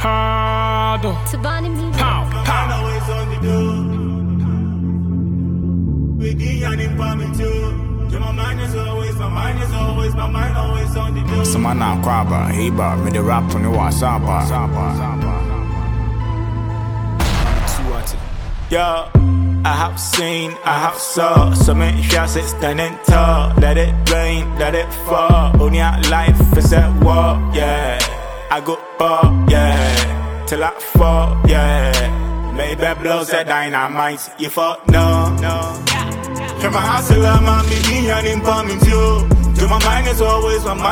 Hardo. Pow, pow. Always on the do. With the and empowerment too. My mind is always on the do. Some man now crabba, hey bar, me the rap on the WhatsApp. Yo, I have seen, I have saw. So many shots it's standing tall. Let it rain, let it fall. Only our life is at war, yeah. I go up, yeah. Till I fall, yeah. Maybe blows that dynamite. You fuck, no. From a hustler, man, me and empowerment too. To my mind is always on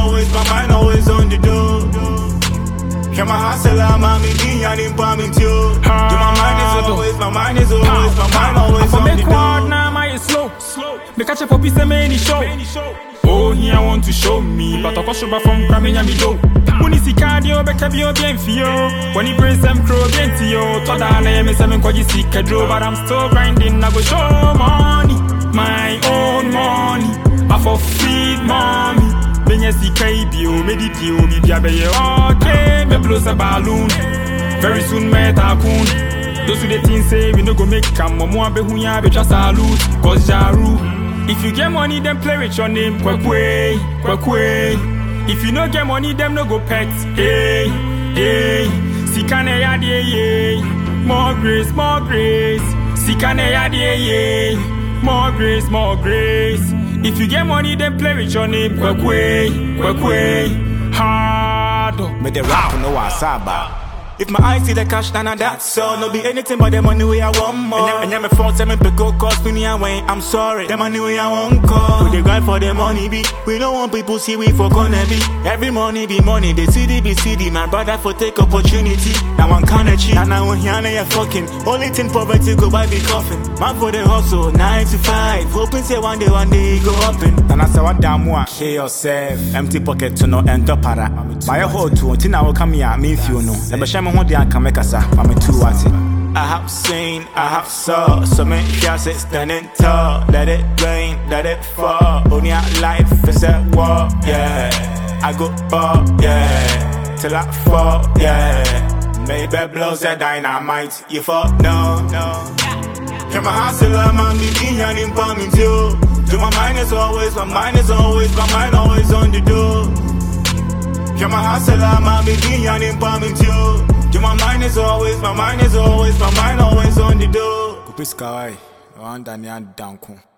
the do. From a hustler, man, me and empowerment too. To my mind is always on the do. Now my slow. Me catch up for piece of many show. Oh, here I want to show me, but I show from Grammy and me do. When you see cardio, back up your bien fio. When you praise them, crow bien to you. Told I am a 7 cause you see Kedro, but I'm still grinding. I go show money, my own money. I for feed mommy. Then you see KBO, meditio, me diabe. Okay, me blows a balloon. Very soon, me tapoon. Those who the things say, we no go make come. Momo be who ya be just salute. Cause Jaru. If you get money, then play with your name. Kwekwe. If you no get money, them no go pet. Hey. Sikane ya die. More grace. Sikane ya die. More grace. If you get money, then play with your name. Kwekwe. Hardo. Me the rap on the WhatsApp. If my eyes see the cash, then that's all. No be anything but the money we I want more. And yeah, me fault, me pick up cost me away. I'm sorry, the money we I won't call. We the grind for the money be. We don't want people see we for gonna be. Every money be money. The city be city. My brother for take opportunity. Now I'm kinda cheap. And now here you fucking. Only thing poverty go by be coffin. Man for the hustle, 9 to 5. Hoping say one day go up in. And I say what damn what? Kill yourself. Empty pocket to no enter para. Buy a whole two. Until now come here, me if you know. I have seen, I have saw. So many shots it's standing tall. Let it rain, let it fall. Only our life is at war, yeah. I go up, yeah. Till I fall, yeah. Maybe blows that dynamite. You fuck, no. From a hustler, man, me and empowerment too. To my mind is always on the do. From a hustler, man, me and empowerment too. My mind is always on the do. Kupiska wai, wanda ni down.